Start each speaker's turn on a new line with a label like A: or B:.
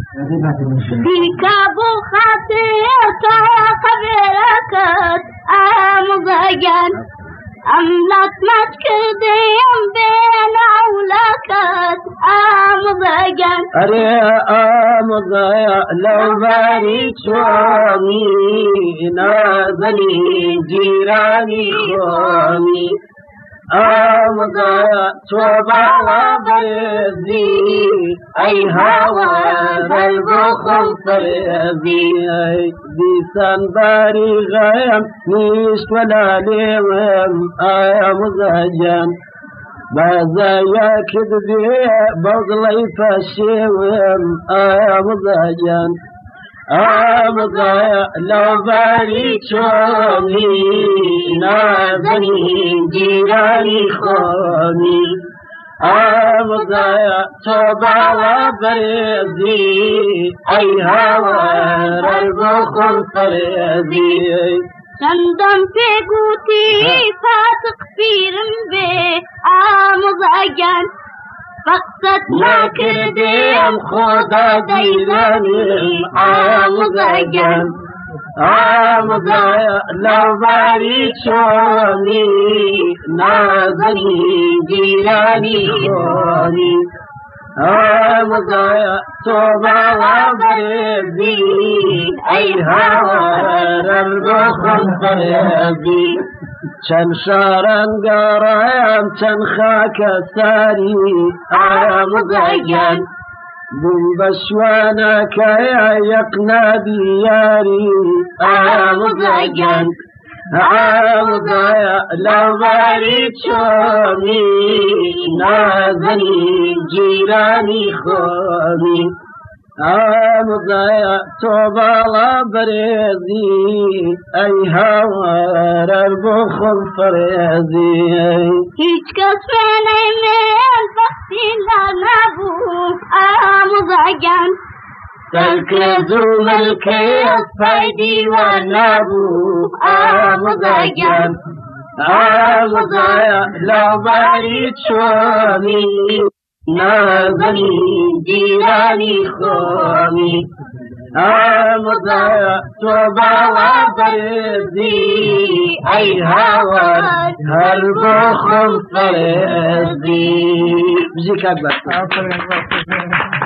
A: فيك ابو خاطرك قبلك مضيان أملك ما تكديم بين عولك مضيان
B: أري مضيع لو باريت شوامي نازلي جيراني خوامي مضيع شوبا وبرزي أي هوا البخل فرزي بيسان باري غيم نيش ولا ليوم مضيان بازايا كذبي بغلي فشيوم مضيان مضيع لو باريت شومي نازني جيراني خوني مضيع توبا وبرزي أي هوار البخل فرزي
A: صندم في قوتي فاتق في رمبي مضيان فقصت
B: ما كرديم خدا ديلاني مضيان مضيع لو باريت شومي نازني جيراني خوني مضيع توبا وبرزي أي هوار البخل فرزي چن شارن قرايم چن خاك ساري مضيان بوم بشوانك يا يقنا دياري مضيان مضيع لو باريت شومي نازني جيراني خومي مضيع توبا برزي أي هوار البخل فرزي
A: هيج كسفني من بختي لا نابو مضيان
B: تركزوا ملكي فايدي ونابو مضيان مضيع لو باريت شومي نازني جيراني خومي مضيع توبا وبرزي أي هوار البخل فرزي بجيك أكبر